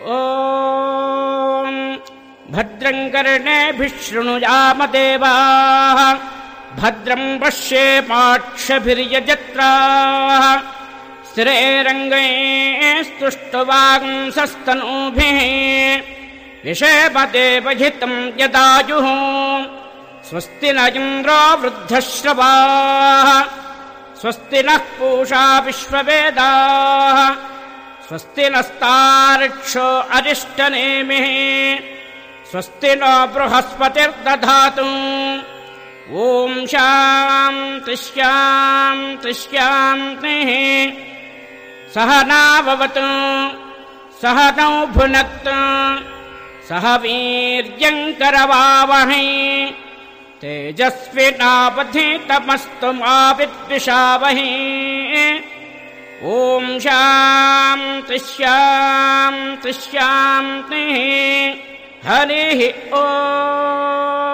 ॐ भद्रं कर्णेभिः शृणुयाम देवाः भद्रं पश्येमाक्षभिर्यजत्राः स्थिरैरङ्गैस्तुष्टुवांसस्तनूभिः विषेमदेवहितं यदायुः स्वस्ति न इन्द्रो वृद्धश्रवाः स्वस्ति नः पूषा विश्ववेदाः स्वस्ति नस्तार्क्ष्यो अरिष्टनेमिः स्वस्ति नो बृहस्पतिर्दधातु ॐ शान्तिः शान्तिः शान्तिः सहना भवतु सहनौ भुनक्तु सह वीर्यं करवावहै तेजस्विनावधीतमस्तु मा विद्विषावहै ॐ शान्तिः शान्तिः शान्तिः हरिः ॐ।